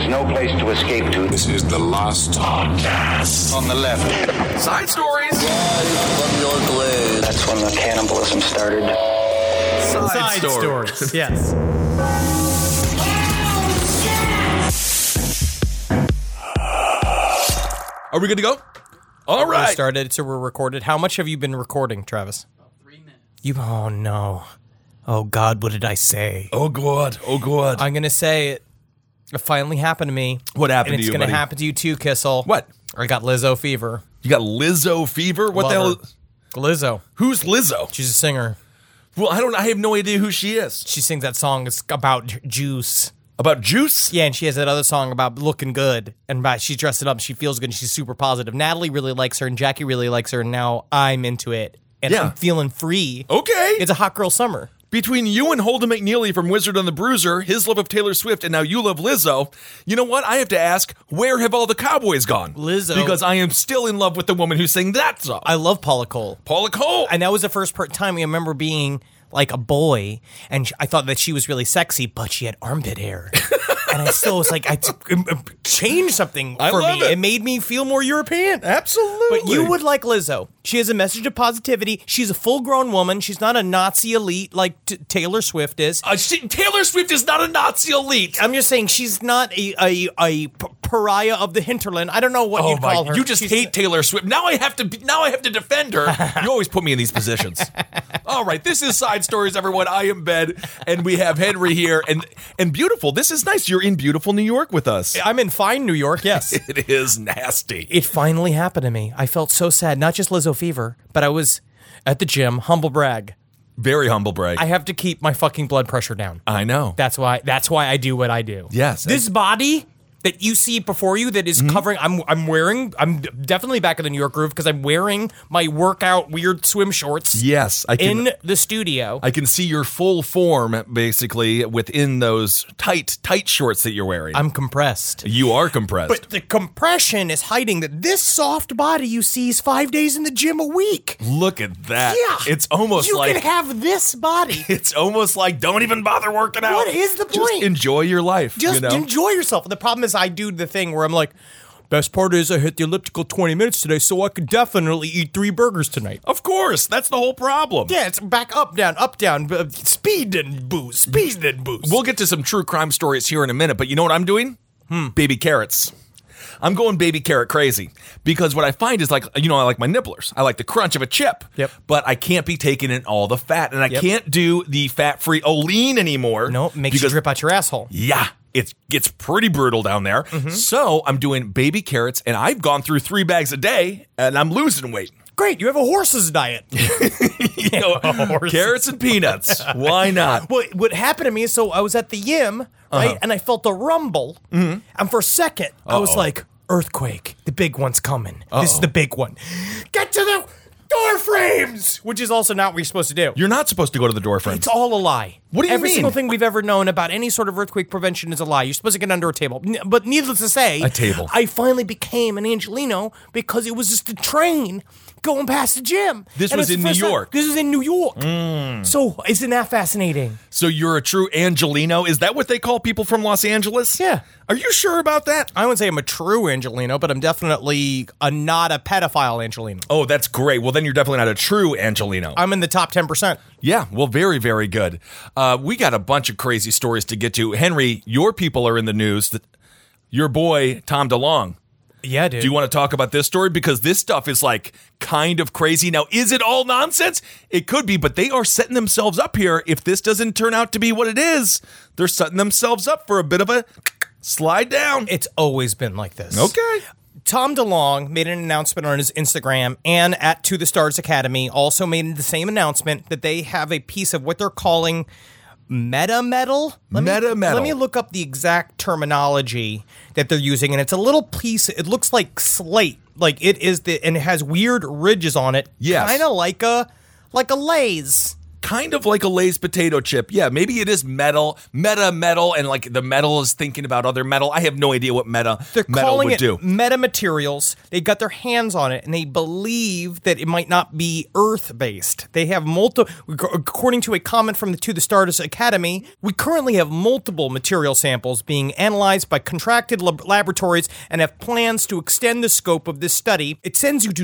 no place to escape to. This is the last podcast. On the left. Side stories. From your glade. That's when the cannibalism started. Side stories. Yes. Are we good to go? All We right. started, so we're recorded. How much have you been recording, Travis? About 3 minutes. Oh, no. Oh, God, what did I say? Oh, God. Oh, God. I'm going to say it finally happened to me. What happened and to you, it's going to buddy? happen to you too, Kissel. What? I got Lizzo fever. You got Lizzo fever? What the Love hell? her. Lizzo. Who's Lizzo? She's a singer. Well, I have no idea who she is. She sings that song. It's about juice. About juice? Yeah, and she has that other song about looking good. And she's dressed it up and she feels good and she's super positive. Natalie really likes her and Jackie really likes her. And now I'm into it. And Yeah. I'm feeling free. Okay. It's a hot girl summer. Between you and Holden McNeely from Wizard on the Bruiser, his love of Taylor Swift, and now you love Lizzo, you know what? I have to ask, where have all the cowboys gone? Lizzo. Because I am still in love with the woman who sang that song. I love Paula Cole. Paula Cole. And that was the first time I remember being like a boy, and I thought that she was really sexy, but she had armpit hair. And I still was like, changed something I for love me. it. It made me feel more European. Absolutely. But you would like Lizzo. She has a message of positivity. She's a full-grown woman. She's not a Nazi elite like Taylor Swift is. Taylor Swift is not a Nazi elite. I'm just saying she's not a pariah of the hinterland. I don't know what you'd call her. You just hate Taylor Swift. Now I have to defend her. You always put me in these positions. All right, this is Side Stories, everyone. I am Ben, and we have Henry here, and beautiful. This is nice. You're in beautiful New York with us. I'm in fine New York, yes. It is nasty. It finally happened to me. I felt so sad. Not just Lizzo fever, but I was at the gym, humble brag. Very humble brag. I have to keep my fucking blood pressure down. I know. That's why I do what I do. Yes. This body that you see before you that is covering, I'm definitely back in the New York groove because I'm wearing my workout weird swim shorts Yes, I can. in the studio. I can see your full form basically within those tight shorts that you're wearing. I'm compressed. You are compressed. But the compression is hiding that this soft body you see is 5 days in the gym a week. Look at that. Yeah. It's almost you like can have this body. it's almost like don't even bother working out. What is the Just point? enjoy your life. Just you know? enjoy yourself. The problem is I do the thing where I'm like, best part is I hit the elliptical 20 minutes today, so I could definitely eat 3 burgers tonight. Of course, that's the whole problem. Yeah, it's back up, down, speed and boost, speed and boost. We'll get to some true crime stories here in a minute, but you know what I'm doing? Baby carrots. I'm going baby carrot crazy because what I find is like, I like my nibblers. I like the crunch of a chip. Yep. But I can't be taking in all the fat, and I can't do the fat-free Olean anymore. No, it makes you drip out your asshole. Yeah, it gets pretty brutal down there. So I'm doing baby carrots, and I've gone through 3 bags a day, and I'm losing weight. Great, you have a horse's diet. Carrots and peanuts. Why not? Well, what happened to me is, so I was at the gym, right, and I felt a rumble, and for a second, I was like, earthquake, the big one's coming. This is the big one. Get to the door frames! Which is also not what you're supposed to do. You're not supposed to go to the door frame. It's all a lie. What do you Every mean? single thing we've ever known about any sort of earthquake prevention is a lie. You're supposed to get under a table. But needless to say, A table. I finally became an Angelino because it was just a train going past the gym. This And was it's in the New first time- York. This is in New York. So isn't that fascinating? So you're a true Angelino? Is that what they call people from Los Angeles? Yeah. Are you sure about that? I wouldn't say I'm a true Angelino, but I'm definitely not a pedophile Angelino. Oh, that's great. Well, then you're definitely not a true Angelino. I'm in the top 10%. Yeah, well, very, very good. We got a bunch of crazy stories to get to. Henry, your people are in the news. Your boy, Tom DeLonge. Yeah, dude. Do you want to talk about this story? Because this stuff is like kind of crazy. Now, is it all nonsense? It could be, but they are setting themselves up here. If this doesn't turn out to be what it is, they're setting themselves up for a bit of a slide down. It's always been like this. Okay. Tom DeLonge made an announcement on his Instagram and at To the Stars Academy also made the same announcement that they have a piece of what they're calling meta metal. Meta metal. Let me look up the exact terminology that they're using, and it's a little piece. It looks like slate, like it is and it has weird ridges on it. Yes. kind of like a Lay's. kind of like a Lay's potato chip. Yeah, maybe it is metal, and like the metal is thinking about other metal. I have no idea what metal calling would it do. metamaterials. They got their hands on it, and they believe that it might not be Earth-based. They have multiple, according to a comment from the To the Stars Academy, we currently have multiple material samples being analyzed by contracted laboratories and have plans to extend the scope of this study. It sends you to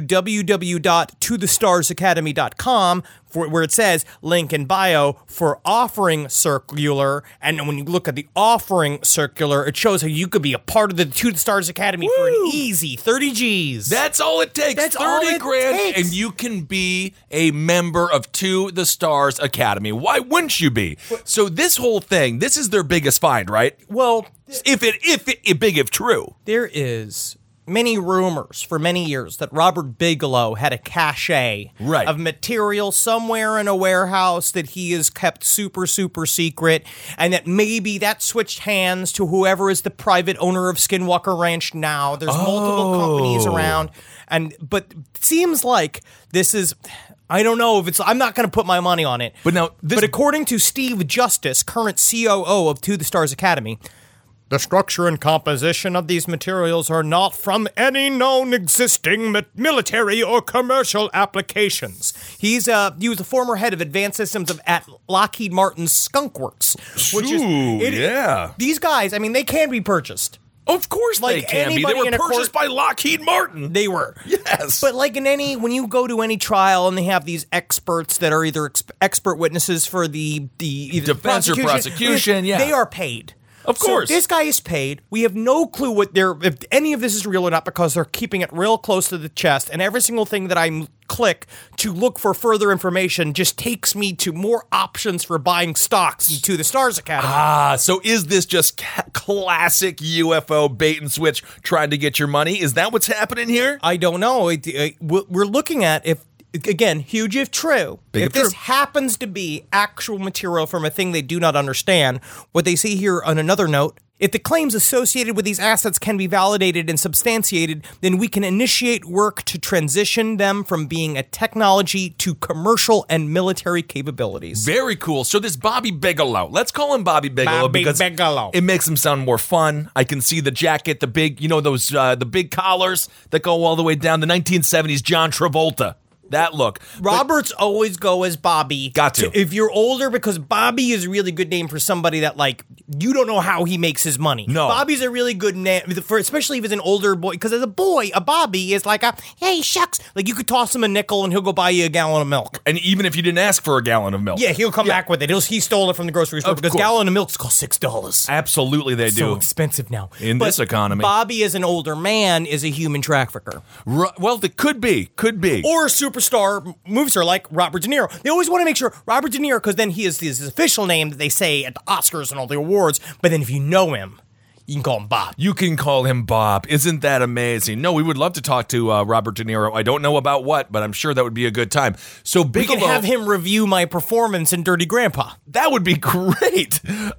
www.tothestarsacademy.com where it says link in bio for offering circular, and when you look at the offering circular, it shows how you could be a part of the To the Stars Academy for an easy 30 G's. That's all it takes. That's 30 all it grand, takes. and you can be a member of To the Stars Academy. Why wouldn't you be? So this whole thing, this is their biggest find, right? Well, If true. there is many rumors for many years that Robert Bigelow had a cache of material somewhere in a warehouse that he has kept super, super secret, and that maybe that switched hands to whoever is the private owner of Skinwalker Ranch now. There's multiple companies around, but it seems like this is... I don't know if it's... I'm not going to put my money on it. But according to Steve Justice, current COO of To the Stars Academy, the structure and composition of these materials are not from any known existing military or commercial applications. He was a former head of advanced systems at Lockheed Martin's Skunk Works. These guys, I mean, they can be purchased. Of course they can be. They were purchased by Lockheed Martin. They were. Yes. But like when you go to any trial and they have these experts that are either expert witnesses for the defense or prosecution, they are paid. Of course. So this guy is paid. We have no clue if any of this is real or not because they're keeping it real close to the chest, and every single thing that I click to look for further information just takes me to more options for buying stocks To the Stars Academy. So is this just classic UFO bait and switch trying to get your money? Is that what's happening here? I don't know. We're looking at again, huge if true. If this happens to be actual material from a thing they do not understand, what they see here on another note, if the claims associated with these assets can be validated and substantiated, then we can initiate work to transition them from being a technology to commercial and military capabilities. Very cool. So this Bobby Bigelow, let's call him Bobby Bigelow because it makes him sound more fun. I can see the jacket, the big, the big collars that go all the way down, the 1970s John Travolta. That look. Roberts always go as Bobby. Got to. If you're older, because Bobby is a really good name for somebody that, like, you don't know how he makes his money. No. Bobby's a really good name, especially if he's an older boy, because as a boy, a Bobby is like hey, shucks. Like, you could toss him a nickel and he'll go buy you a gallon of milk. And even if you didn't ask for a gallon of milk. Yeah, he'll come back with it. He stole it from the grocery store because a gallon of milk's cost $6. Absolutely they do. So expensive now. In this economy. Bobby, as an older man, is a human trafficker. Well, it could be. Or a superstar movie star like Robert De Niro. They always want to make sure Robert De Niro, because then he is his official name that they say at the Oscars and all the awards. But then if you know him, you can call him Bob. You can call him Bob. Isn't that amazing? No, we would love to talk to Robert De Niro. I don't know about what, but I'm sure that would be a good time. So Bigelow, we can have him review my performance in Dirty Grandpa. That would be great.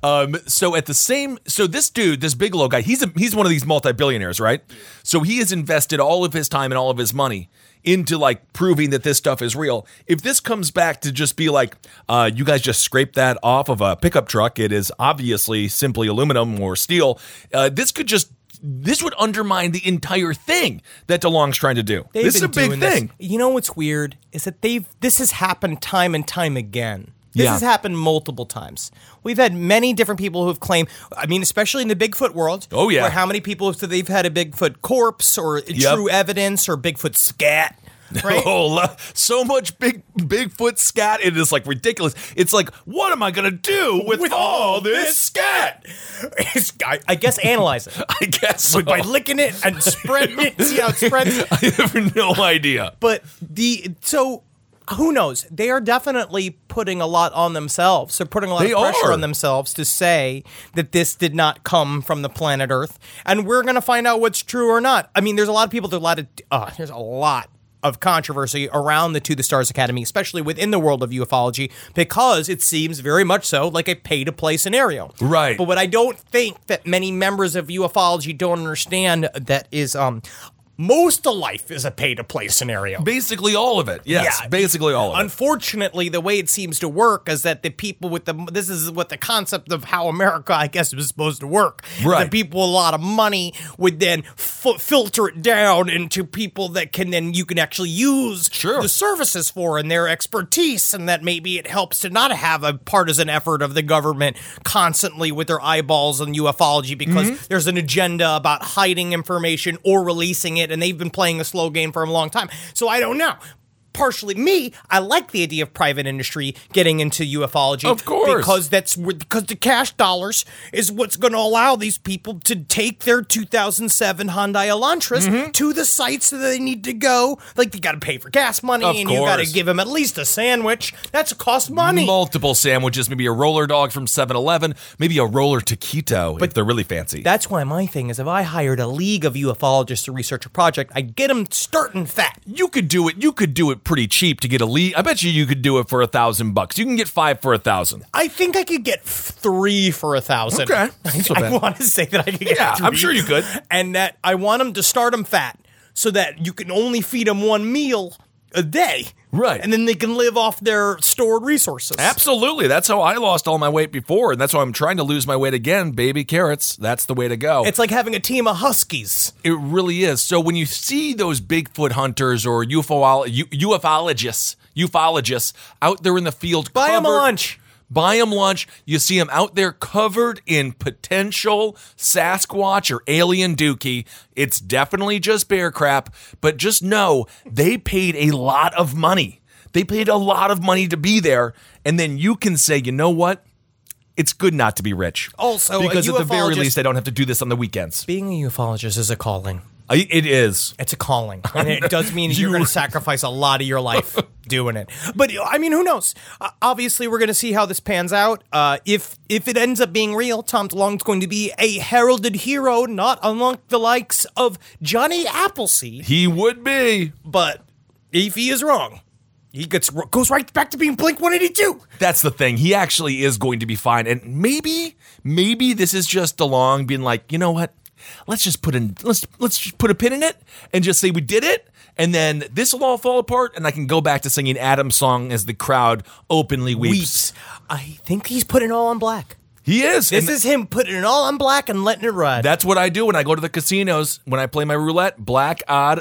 So this dude, this Bigelow guy, he's one of these multi-billionaires, right? So he has invested all of his time and all of his money into like proving that this stuff is real. If this comes back to just be like, you guys just scraped that off of a pickup truck, it is obviously simply aluminum or steel. This would undermine the entire thing that DeLong's trying to do. This is a big thing. You know what's weird is that this has happened time and time again. This has happened multiple times. We've had many different people who have claimed, I mean, especially in the Bigfoot world. Oh, yeah. Where how many people have said they've had a Bigfoot corpse or true evidence or Bigfoot scat. Right? Oh, so much Bigfoot scat. It is like ridiculous. It's like, what am I going to do with all this scat? I guess analyze it. I guess so. By licking it and spreading it, see how it spreads. I have no idea. But who knows? They are definitely putting a lot on themselves. They're putting a lot of pressure on themselves to say that this did not come from the planet Earth. And we're going to find out what's true or not. I mean, there's a lot of people, there's a lot of controversy around the To the Stars Academy, especially within the world of ufology, because it seems very much so like a pay-to-play scenario. Right. But what I don't think that many members of ufology don't understand that is most of life is a pay-to-play scenario. Basically all of it. Yes, Yeah. basically all of it. Unfortunately, the way it seems to work is that the people with this is what the concept of how America, I guess, was supposed to work. Right. The people with a lot of money would then filter it down into people that you can actually use Sure. the services for and their expertise, and that maybe it helps to not have a partisan effort of the government constantly with their eyeballs on ufology because there's an agenda about hiding information or releasing it, and they've been playing a slow game for a long time. So I don't know. Partially me, I like the idea of private industry getting into ufology. Of course. Because because the cash dollars is what's going to allow these people to take their 2007 Hyundai Elantras to the sites that they need to go. Like, they got to pay for gas money, Of and you got to course. give them at least a sandwich. That's cost money. Multiple sandwiches, maybe a roller dog from 7-Eleven, maybe a roller taquito if they're really fancy. That's why my thing is, if I hired a league of ufologists to research a project, I'd get them starting fat. You could do it pretty cheap to get a lead. I bet you could do it for $1,000. You can get 5 for 1,000. I think I could get 3 for 1,000. Okay. Not so I bad. want to say that I could get Yeah, 3. I'm sure you could. And that I want them to start them fat so that you can only feed them one meal a day. Right. And then they can live off their stored resources. Absolutely. That's how I lost all my weight before, and that's why I'm trying to lose my weight again. Baby carrots. That's the way to go. It's like having a team of huskies. It really is. So when you see those Bigfoot hunters or ufologists out there in the field, Buy them a lunch. Buy them lunch. You see them out there covered in potential Sasquatch or alien dookie. It's definitely just bear crap, but just know they paid a lot of money. They paid a lot of money to be there, and then you can say, you know what? It's good not to be rich. Also, because a at the very ufologist- least, I don't have to do this on the weekends. Being a ufologist is a calling. It is. It's a calling. And it does mean you're going to sacrifice a lot of your life doing it. But, I mean, who knows? Obviously, we're going to see how this pans out. If it ends up being real, Tom DeLonge's going to be a heralded hero, not among the likes of Johnny Appleseed. He would be. But if he is wrong, he goes right back to being Blink-182. That's the thing. He actually is going to be fine. And maybe this is just DeLonge being like, you know what? Let's just put a pin in it and just say we did it, and then this will all fall apart, and I can go back to singing Adam's song as the crowd openly weeps. I think he's putting it all on black. He is. This and is him putting it all on black and letting it ride. That's what I do when I go to the casinos. When I play my roulette, black, odd.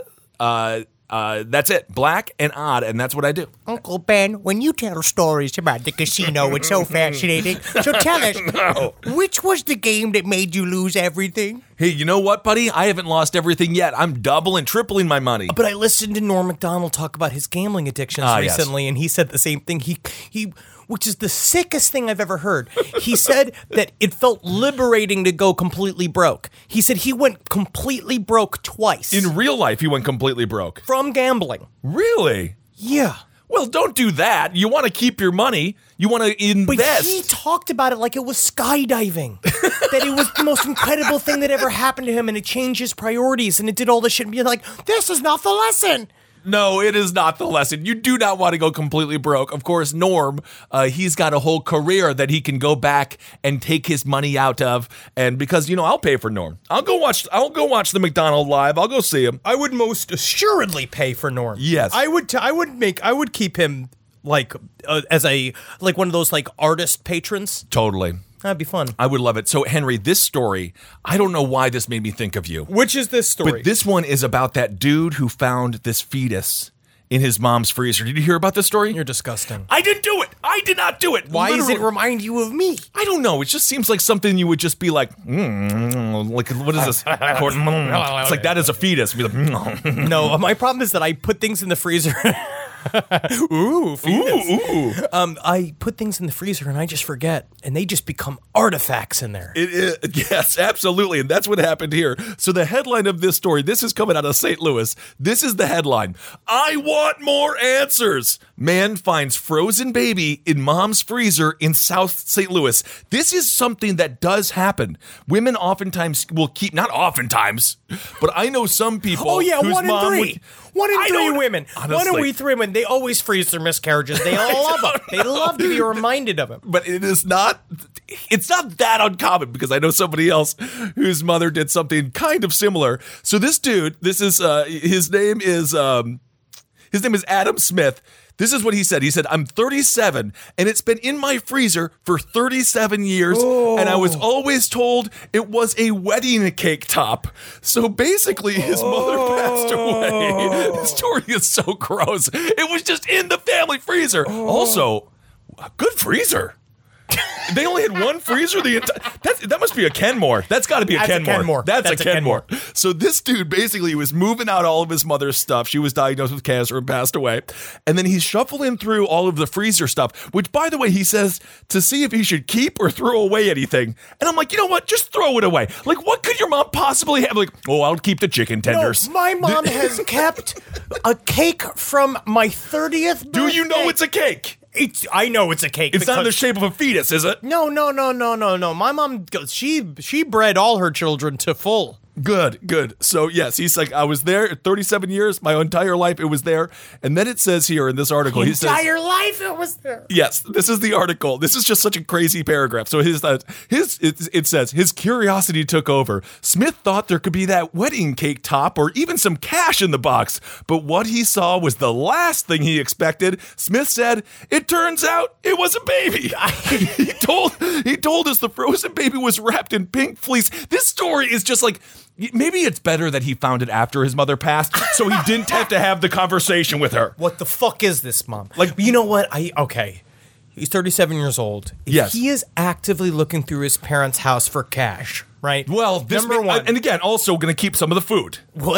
That's it, black and odd, and that's what I do. Uncle Ben, when you tell stories about the casino, it's so fascinating. So tell us, which was the game that made you lose everything? Hey, you know what, buddy? I haven't lost everything yet. I'm doubling, tripling my money. But I listened to Norm Macdonald talk about his gambling addictions yes. recently, and he said the same thing. He which is the sickest thing I've ever heard. He said that it felt liberating to go completely broke. He said he went completely broke twice. In real life, he went completely broke. From gambling. Really? Yeah. Well, don't do that. You want to keep your money. You want to invest. But he talked about it like it was skydiving. That it was the most incredible thing that ever happened to him, and it changed his priorities, and it did all this shit. And you're like, this is not the lesson. No, it is not the lesson. You do not want to go completely broke. Of course, Norm, he's got a whole career that he can go back and take his money out of. And because, I'll pay for Norm. I'll go watch the McDonald live. I'll go see him. I would most assuredly pay for Norm. Yes. I would keep him as one of those artist patrons. Totally. That'd be fun. I would love it. So, Henry, this story, I don't know why this made me think of you. Which is this story? But this one is about that dude who found this fetus in his mom's freezer. Did you hear about this story? You're disgusting. I didn't do it. I did not do it. Why does it Literally. remind you of me? I don't know. It just seems like something you would just be like, like, what is this? It's like that is a fetus. Be like, No, my problem is that I put things in the freezer. Ooh, fetus. ooh. I put things in the freezer and I just forget, and they just become artifacts in there. It is, yes, absolutely. And that's what happened here. So the headline of this story, this is coming out of St. Louis. This is the headline. I want more answers. Man finds frozen baby in mom's freezer in South St. Louis. This is something that does happen. Women oftentimes will keep, not oftentimes, but I know some people. Oh, yeah, whose 1 in mom 3. would- 1 in I 3 don't- women. honestly. 1 in 3 women. They always freeze their miscarriages. They love them. They love to be reminded of it. But it's not that uncommon because I know somebody else whose mother did something kind of similar. So this dude, his name is Adam Smith. This is what he said. He said, I'm 37 and it's been in my freezer for 37 years. And I was always told it was a wedding cake top. So basically his mother passed away. The story is so gross. It was just in the family freezer. Also, a good freezer. They only had one freezer the entire. That must be a Kenmore. That's got to be a Kenmore. That's a Kenmore. So this dude basically was moving out all of his mother's stuff. She was diagnosed with cancer and passed away. And then he's shuffling through all of the freezer stuff, which, by the way, he says to see if he should keep or throw away anything. And I'm like, you know what? Just throw it away. Like, what could your mom possibly have? Like, oh, I'll keep the chicken tenders. No, my mom has kept a cake from my 30th birthday. Do you know it's a cake? I know it's a cake. It's not in the shape of a fetus, is it? No. My mom, she bred all her children to full. Good. So, yes, he's like, I was there 37 years, my entire life, it was there. And then it says here in this article, he says, entire life it was there. yes, this is the article. This is just such a crazy paragraph. So it says, his curiosity took over. Smith thought there could be that wedding cake top or even some cash in the box. But what he saw was the last thing he expected. Smith said, it turns out it was a baby. He told us the frozen baby was wrapped in pink fleece. This story is just like, maybe it's better that he found it after his mother passed, so he didn't have to have the conversation with her. What the fuck is this, Mom? Like, you know what? He's 37 years old. Yes. He is actively looking through his parents' house for cash, right? Well, this Number one. and again, also going to keep some of the food.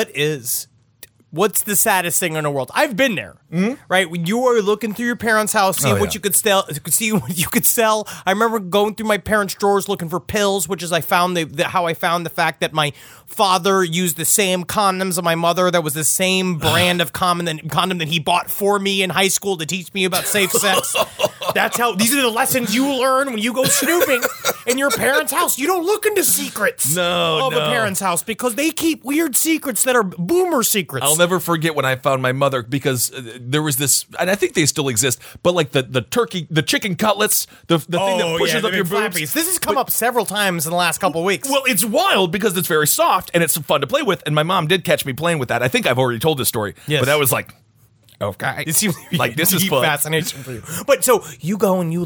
What's the saddest thing in the world? I've been there, right? When you are looking through your parents' house, seeing what you could sell, what you could sell. I remember going through my parents' drawers looking for pills, which is how I found the fact that my father used the same condoms as my mother. That was the same brand of condom that he bought for me in high school to teach me about safe sex. These are the lessons you learn when you go snooping in your parents' house. You don't look into secrets of a parent's house because they keep weird secrets that are boomer secrets. I'll never forget when I found my mother because there was this, and I think they still exist, but like the chicken cutlets, the thing that pushes up your boobs. This has come up several times in the last couple of weeks. Well, it's wild because it's very soft and it's fun to play with, and my mom did catch me playing with that. I think I've already told this story, yes. But that was like, okay, it seems like this is deep fun. fascination for you. But so you go and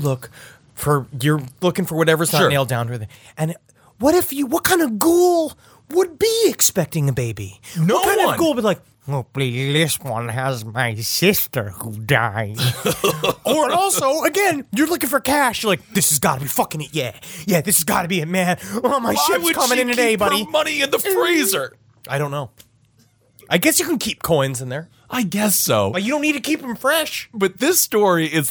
you're looking for whatever's not nailed down to it. And what kind of ghoul would be expecting a baby? No what kind one. of ghoul would be like, oh, please, this one has my sister who died. Or also, again, you're looking for cash. You're like, this has got to be fucking it. Yeah, this has got to be it, man. Oh, my ship's coming in today, buddy. Her money in the freezer. I don't know. I guess you can keep coins in there. I guess so. But you don't need to keep them fresh. But this story is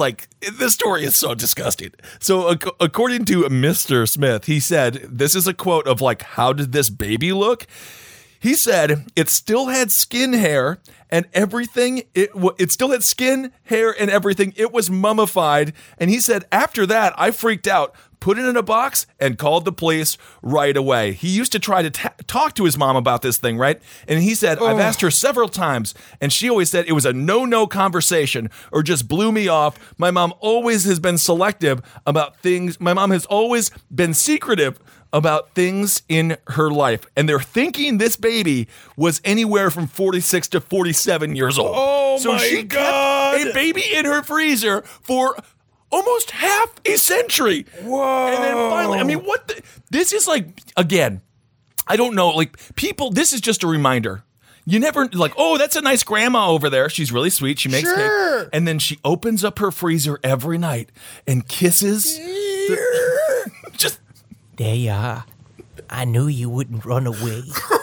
so disgusting. So according to Mr. Smith, he said, this is a quote of like, how did this baby look? He said it still had skin, hair, and everything. It still had skin, hair, and everything. It was mummified. And he said, after that, I freaked out, put it in a box, and called the police right away. He used to try to talk to his mom about this thing, right? And he said, I've asked her several times, and she always said it was a no-no conversation or just blew me off. My mom always has been selective about things. My mom has always been secretive about things in her life. And they're thinking this baby was anywhere from 46 to 47 years old. Oh, so she kept a baby in her freezer for almost half a century. Whoa. And then finally, I mean, this is like, again, I don't know, like people, this is just a reminder. You never, like, oh, that's a nice grandma over there. She's really sweet. She makes cake. And then she opens up her freezer every night and kisses. Just. There you are. I knew you wouldn't run away.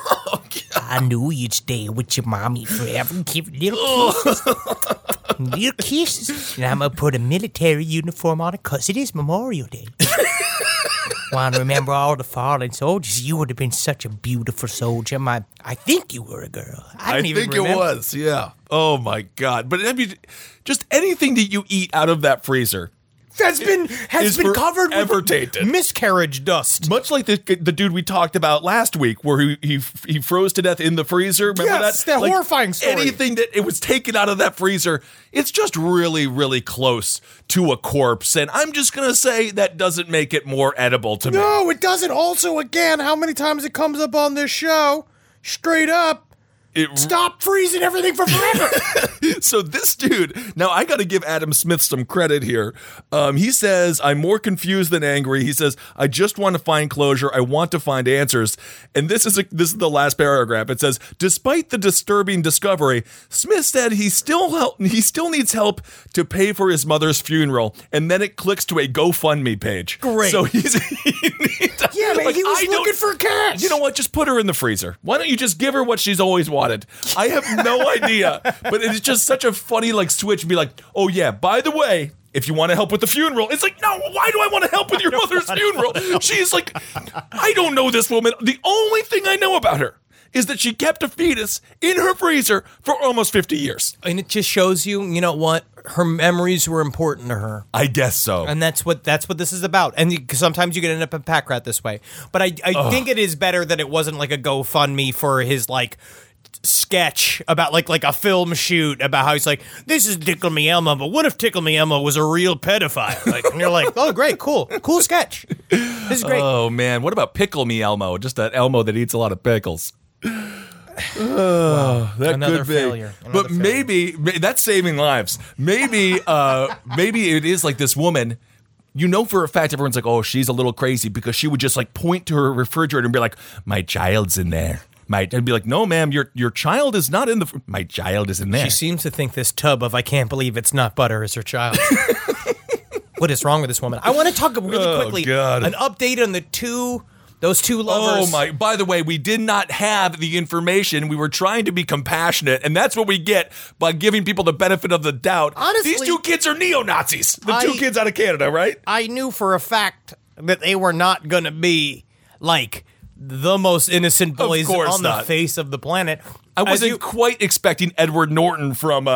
I knew you'd stay with your mommy forever and give little kisses. Little kisses. And I'm going to put a military uniform on it because it is Memorial Day. want to remember all the fallen soldiers. You would have been such a beautiful soldier. I think you were a girl. I don't even remember. It was, yeah. Oh my God. But I mean, just anything that you eat out of that freezer has been covered with tainted miscarriage dust. Much like the dude we talked about last week, where he froze to death in the freezer. Remember yes, that? That horrifying story. Anything that it was taken out of that freezer, it's just really, really close to a corpse. And I'm just gonna say that doesn't make it more edible to me. No, it doesn't. Also, again, how many times it comes up on this show? Straight up. Stop freezing everything for forever. So this dude, now I got to give Adam Smith some credit here. He says, I'm more confused than angry. He says, I just want to find closure. I want to find answers. And this is the last paragraph. It says, despite the disturbing discovery, Smith said he still needs help to pay for his mother's funeral. And then it clicks to a GoFundMe page. Great. So he was looking for cash. You know what? Just put her in the freezer. Why don't you just give her what she's always wanted? I have no idea, but it's just such a funny switch and be like, oh yeah, by the way, if you want to help with the funeral, it's like, no, why do I want to help with your mother's funeral? She's like, I don't know this woman. The only thing I know about her is that she kept a fetus in her freezer for almost 50 years. And it just shows you know what? Her memories were important to her. I guess so. And that's what this is about. And sometimes you can end up in pack rat this way. But I think it is better that it wasn't like a GoFundMe for his sketch about like a film shoot about how he's like, this is Tickle Me Elmo, but what if Tickle Me Elmo was a real pedophile? And you're like, oh great, cool sketch. This is great. Oh man, what about Pickle Me Elmo? Just that Elmo that eats a lot of pickles. That another could be. failure. But maybe that's saving lives. Maybe it is like this woman. You know for a fact everyone's like, oh, she's a little crazy because she would just point to her refrigerator and be like, my child's in there. I'd be like, no, ma'am, your child is not in the. My child is in there. She seems to think this tub of I can't believe it's not butter is her child. What is wrong with this woman? I want to talk really quickly. God. An update on those two lovers. Oh my! By the way, we did not have the information. We were trying to be compassionate, and that's what we get by giving people the benefit of the doubt. Honestly, these two kids are neo-Nazis. The two kids out of Canada, right? I knew for a fact that they were not going to be the most innocent boys on the face of the planet. I wasn't quite expecting Edward Norton from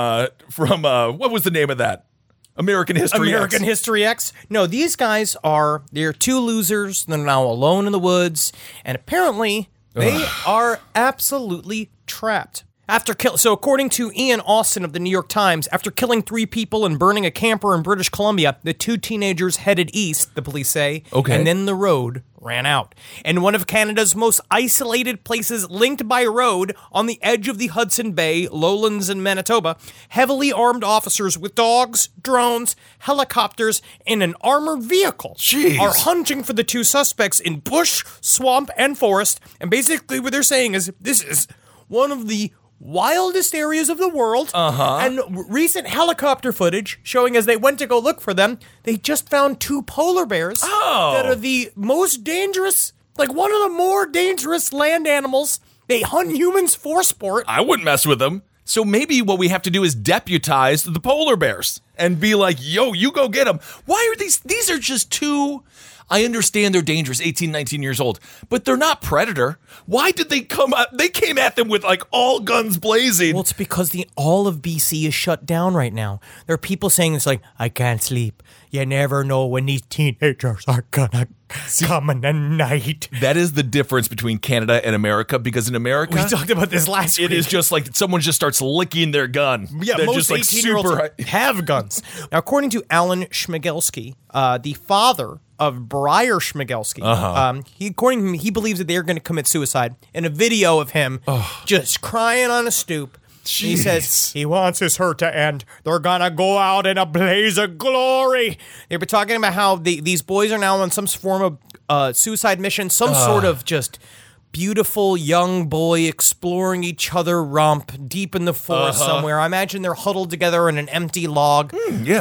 what was the name of that? American History X. No, these guys they're two losers. They're now alone in the woods, and apparently they are absolutely trapped. So according to Ian Austin of the New York Times, after killing 3 people and burning a camper in British Columbia, the 2 teenagers headed east, the police say, and then the road ran out. And one of Canada's most isolated places linked by road on the edge of the Hudson Bay, lowlands in Manitoba, heavily armed officers with dogs, drones, helicopters, and an armored vehicle are hunting for the 2 suspects in bush, swamp, and forest. And basically what they're saying is this is one of the wildest areas of the world, and recent helicopter footage showing as they went to go look for them, they just found 2 polar bears that are the most dangerous, one of the more dangerous land animals. They hunt humans for sport. I wouldn't mess with them. So maybe what we have to do is deputize the polar bears and be like, yo, you go get them. Why are these are just 2... I understand they're dangerous, 18, 19 years old, but they're not Predator. Why did they come up? They came at them with all guns blazing. Well, it's because all of BC is shut down right now. There are people saying it's I can't sleep. You never know when these teenagers are gonna come in the night. That is the difference between Canada and America, because in America, we talked about this last week. It is just someone just starts licking their gun. Yeah, they're most just 18-year-olds have guns. Now, according to Alan Schmigelski, the father of Briar Schmigelski, according to him, he believes that they're going to commit suicide. In a video of him just crying on a stoop, he says he wants his hurt to end. They're going to go out in a blaze of glory. They were talking about how these boys are now on some form of suicide mission, some sort of just beautiful young boy exploring each other romp deep in the forest somewhere. I imagine they're huddled together in an empty log.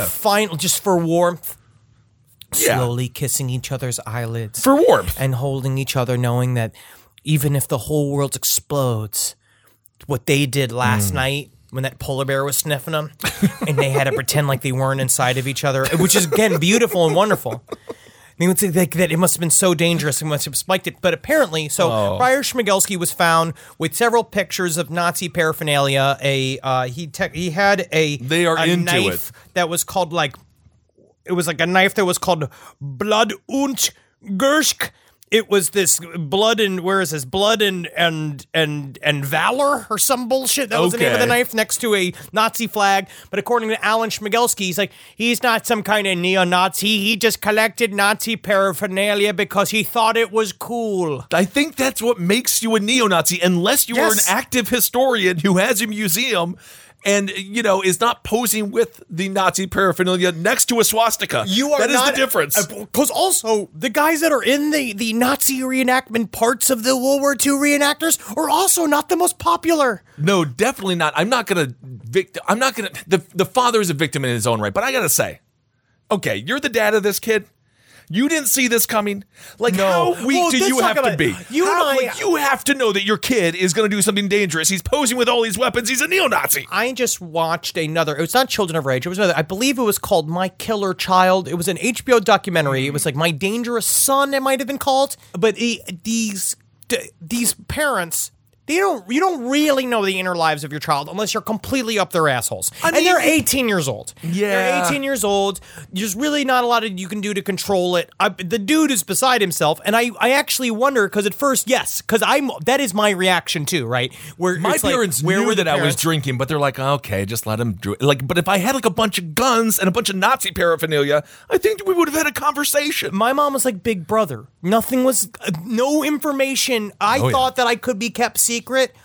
Just for warmth. Slowly kissing each other's eyelids. For warmth. And holding each other, knowing that even if the whole world explodes, what they did last night when that polar bear was sniffing them, and they had to pretend like they weren't inside of each other, which is, again, beautiful and wonderful. They would say that it must have been so dangerous and must have spiked it. But apparently, Briar Schmigelski was found with several pictures of Nazi paraphernalia. He had a knife that was called it was like a knife that was called Blood und Gersk. It was this blood and blood and valor or some bullshit. That was the name of the knife next to a Nazi flag. But according to Alan Schmigelski, he's not some kind of neo-Nazi. He just collected Nazi paraphernalia because he thought it was cool. I think that's what makes you a neo-Nazi, unless you are an active historian who has a museum and, is not posing with the Nazi paraphernalia next to a swastika. That is the difference. Because also, the guys that are in the Nazi reenactment parts of the World War II reenactors are also not the most popular. No, definitely not. The father is a victim in his own right, but I gotta say, okay, you're the dad of this kid. You didn't see this coming? How weak do you have to be? You have to know that your kid is going to do something dangerous. He's posing with all these weapons. He's a neo-Nazi. I just watched another. It was not Children of Rage. It was another. I believe it was called My Killer Child. It was an HBO documentary. It was like My Dangerous Son, it might have been called. But these parents... You don't really know the inner lives of your child unless you're completely up their assholes. And they're 18 years old. Yeah. They're 18 years old. There's really not a lot you can do to control it. The dude is beside himself, and I actually wonder, because at first, yes, because that is my reaction too, right? Where my parents knew that I was drinking, but they're like, okay, just let him do it. But if I had a bunch of guns and a bunch of Nazi paraphernalia, I think we would have had a conversation. My mom was like Big Brother. Nothing was, no information. I thought that I could be kept secret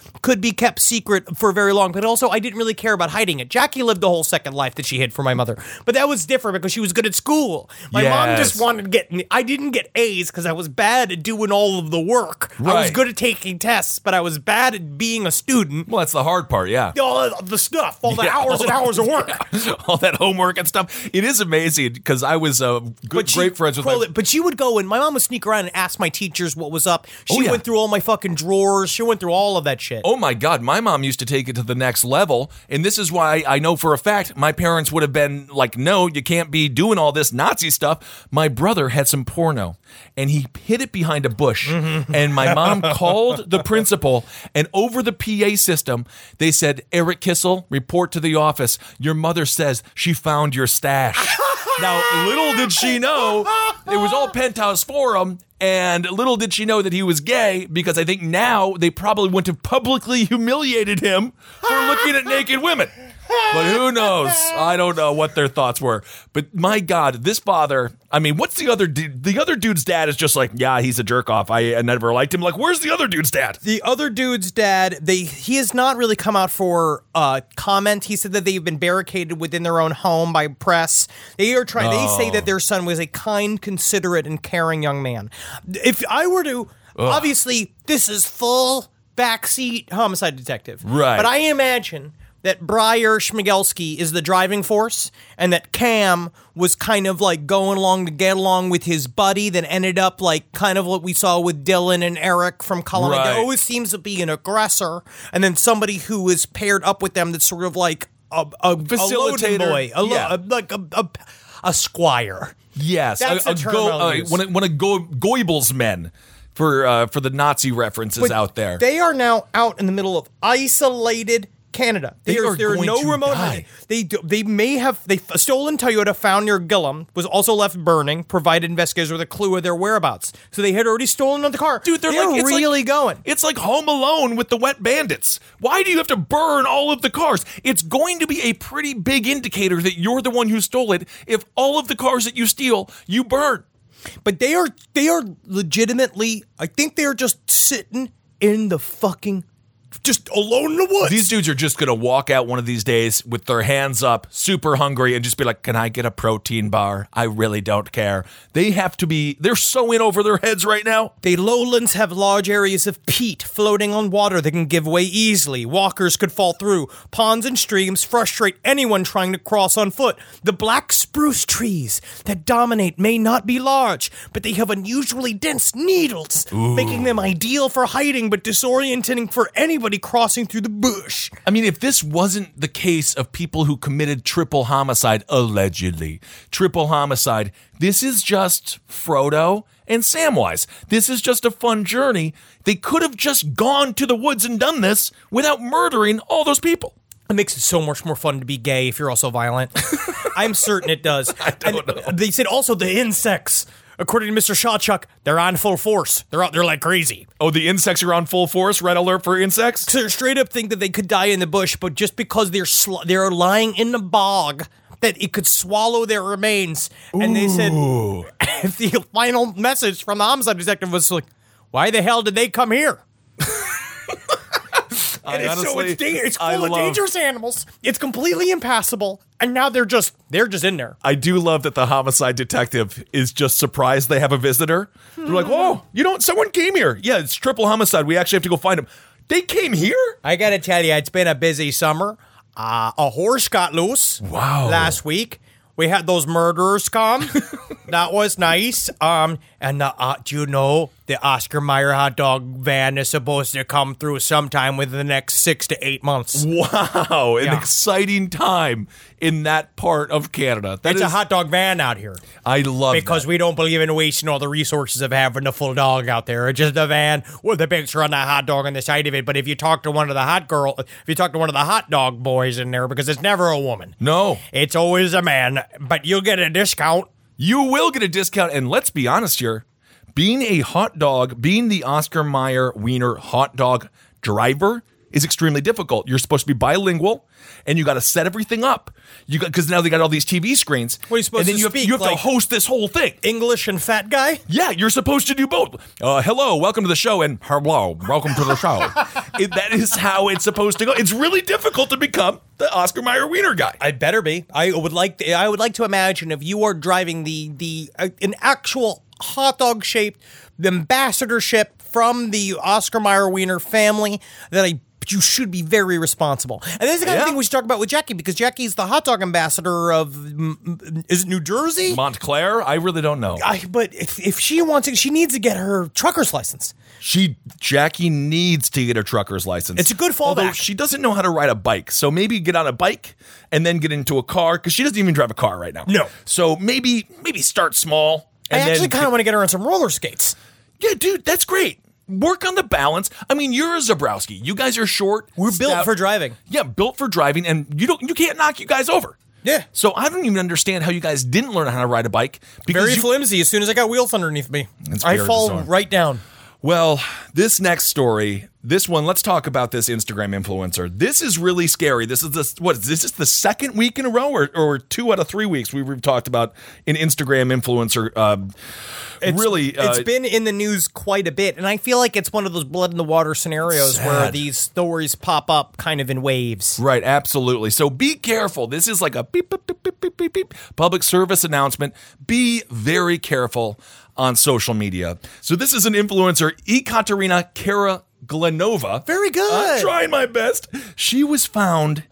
for very long, but also I didn't really care about hiding it. Jackie lived a whole second life that she hid from my mother, but that was different because she was good at school. My mom just wanted to I didn't get A's because I was bad at doing all of the work. Right. I was good at taking tests, but I was bad at being a student. Well, that's the hard part, yeah. All the stuff, all the hours and hours of work. All that homework and stuff. It is amazing because I was great friends with But she would go and my mom would sneak around and ask my teachers what was up. She went through all my fucking drawers. She went through all of that shit. Oh my God, my mom used to take it to the next level, and this is why I know for a fact my parents would have been like, no, you can't be doing all this Nazi stuff. My brother had some porno, and he hid it behind a bush, and my mom called the principal, and over the PA system, they said, Eric Kissel, report to the office. Your mother says she found your stash. Now, little did she know, it was all Penthouse Forum, and little did she know that he was gay, because I think now they probably wouldn't have publicly humiliated him for looking at naked women. But who knows? I don't know what their thoughts were. But my God, this father, I mean, what's the other dude? The other dude's dad is just like, yeah, he's a jerk off. I never liked him. Like, where's the other dude's dad? The other dude's dad, he has not really come out for comment. He said that they've been barricaded within their own home by press. They say that their son was a kind, considerate, and caring young man. If I were to, obviously, this is full backseat homicide detective. Right. But I imagine that Briar Schmigelski is the driving force, and that Cam was kind of like going along to get along with his buddy that ended up like kind of what we saw with Dylan and Eric from Colony. Right. There always seems to be an aggressor, and then somebody who is paired up with them that's sort of like a facilitator, a squire. Yes, that's a term I'll use. One of Goebbels men. For the Nazi references out there. They are now out in the middle of isolated Canada. There are no remote. They may have a stolen Toyota found near Gillum was also left burning, provided investigators with a clue of their whereabouts. So they had already stolen the car. Dude, they're really going. It's like Home Alone with the wet bandits. Why do you have to burn all of the cars? It's going to be a pretty big indicator that you're the one who stole it if all of the cars that you steal, you burn. But they are legitimately, I think they are just sitting in the fucking, just alone in the woods. These dudes are just going to walk out one of these days with their hands up, super hungry, and just be like, can I get a protein bar? I really don't care. They're so in over their heads right now. The lowlands have large areas of peat floating on water that can give way easily. Walkers could fall through. Ponds and streams frustrate anyone trying to cross on foot. The black spruce trees that dominate may not be large, but they have unusually dense needles, making them ideal for hiding but disorienting for anybody anybody crossing through the bush. I mean, if this wasn't the case of people who committed triple homicide, allegedly, triple homicide, this is just Frodo and Samwise. This is just a fun journey. They could have just gone to the woods and done this without murdering all those people. It makes it so much more fun to be gay if you're also violent. I'm certain it does. I don't know. They said also the insects, according to Mr. Shawchuck, they're on full force. They're out there like crazy. Oh, the insects are on full force? Red alert for insects? So they straight up think that they could die in the bush, but just because they're lying in the bog, that it could swallow their remains. And they said the final message from the homicide detective was like, why the hell did they come here? It's full of dangerous animals. It's completely impassable, and now they're just in there. I do love that the homicide detective is just surprised they have a visitor. They're like, "Oh, someone came here. Yeah, it's triple homicide. We actually have to go find them." They came here? I gotta tell you, it's been a busy summer. A horse got loose. Wow. Last week. We had those murderers come. That was nice. Do you know the Oscar Mayer hot dog van is supposed to come through sometime within the next 6 to 8 months? Wow, an exciting time in that part of Canada. It's a hot dog van out here. I love because that. we don't believe in wasting all the resources of having a full dog out there. It's just a van with a picture on that hot dog on the side of it. But if you talk to one of the hot dog boys in there, because it's never a woman. No. It's always a man, but you'll get a discount. You will get a discount, and let's be honest here. Being the Oscar Mayer Wiener hot dog driver is extremely difficult. You're supposed to be bilingual, and you got to set everything up. Because now they got all these TV screens. What are you supposed and then to speak? You have to host this whole thing. English and fat guy? Yeah, you're supposed to do both. Hello, welcome to the show, and hello, welcome to the show. That is how it's supposed to go. It's really difficult to become the Oscar Mayer Wiener guy. I better be. I would like to imagine if you are driving an actual hot dog shaped ambassadorship from the Oscar Mayer Wiener family, that you should be very responsible. And this is the kind of thing we should talk about with Jackie, because Jackie's the hot dog ambassador of, is it New Jersey? Montclair? I really don't know. But if she wants it, she needs to get her trucker's license. Jackie needs to get a trucker's license. It's a good fallback. Although she doesn't know how to ride a bike, so maybe get on a bike and then get into a car, because she doesn't even drive a car right now. No. So maybe start small. I actually kind of want to get her on some roller skates. Yeah, dude, that's great. Work on the balance. I mean, you're a Zabrowski. You guys are short. We're built for driving. Yeah, built for driving, and you can't knock you guys over. Yeah. So I don't even understand how you guys didn't learn how to ride a bike. Very flimsy. As soon as I got wheels underneath me, I fall bizarre. right down. Well, this next story, let's talk about this Instagram influencer. This is really scary. This is the second week in a row or 2 out of 3 weeks we've talked about an Instagram influencer. It's been in the news quite a bit, and I feel like it's one of those blood in the water scenarios where these stories pop up kind of in waves. Right, absolutely. So be careful. This is like a beep, beep, beep, beep, beep, beep, beep, public service announcement. Be very careful on social media. So this is an influencer, Ekaterina Karaglanova. Very good. I'm trying my best. She was found